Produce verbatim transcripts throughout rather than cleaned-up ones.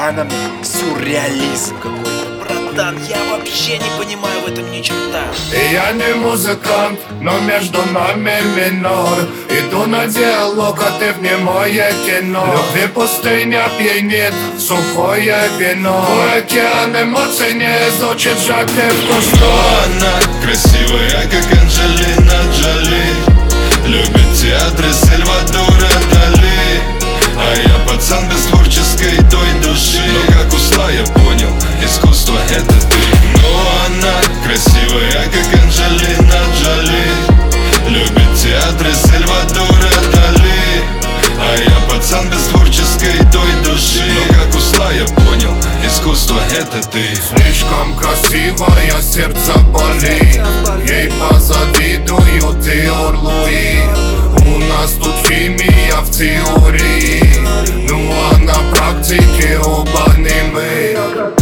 она сюрреализм какой-то. Братан, я вообще не понимаю в этом ни черта. Я не музыкант, но между нами минор. Иду на диалог, а ты в немое кино. Любви пустыня пьянит, сухое вино. Твой океан эмоций не изучит жадный вкус. Она красивая, как Анджелина Джоли. Любит театры Сальвадора Дали. А я пацан без творческой той души. Но как ушла, я понял, искусство это ты. Но она красивая, как Анджелина Джоли. Любит театры Сальвадора Дали. А я пацан без творческой той души. Но как ушла, я понял, искусство это ты. Слишком красивая, сердце болит. Ей позавидуют и Орлуи. У нас тут химия в теории, ну а на практике оба не мы.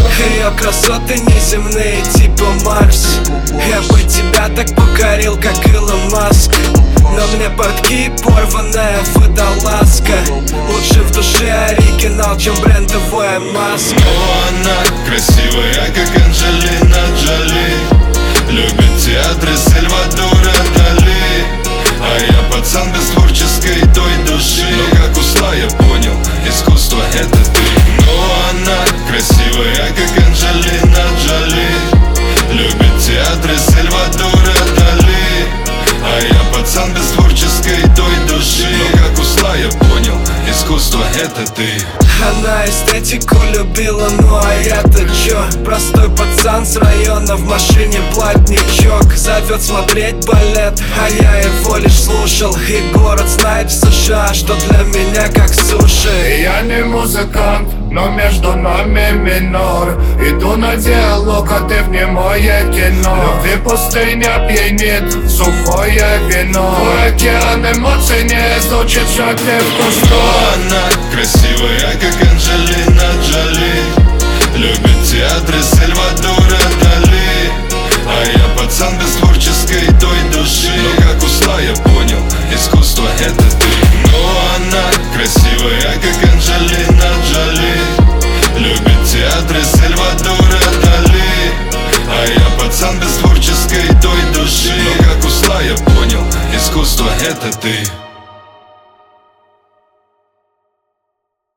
Ее красоты неземные, типа Марс. Я бы тебя так покорил, как Илон Маск. Но мне портки порванная водолазка. Лучше в душе оригинал, чем брендовая маска. Но она красивая, как Анджелина Джоли. Любит театры Сальвадора Дали. А я пацан без творческой той души. Но как ушла, я понял, искусство это ты. Но она красивая, как Анджелина Джоли. Любит театры Сальвадора Дали. А я пацан без творческой той души. Но как ушла, я понял, искусство это ты. Она эстетику любила, ну а я-то чё? Простой пацан с района, в машине платничок. Зовет смотреть балет, а я его лишь слушал. И город знает в США, что для меня как суши. Я не музыкант, но между нами минор. Иду на диалог, а ты в немое кино. Любви пустыня пьянит, сухое вино. Твой океан эмоций не изучит жадный вкус. Она красивая, как Анджелина Джоли. Любит театры Сальвадора Дали. А я пацан без творческой той души. Но как ушла, я понял, искусство это ты. Но она красивая, как Анджелина Джоли. Любит театры Сальвадора Дали. А я пацан без творческой той души. Но как ушла, я понял, искусство это ты.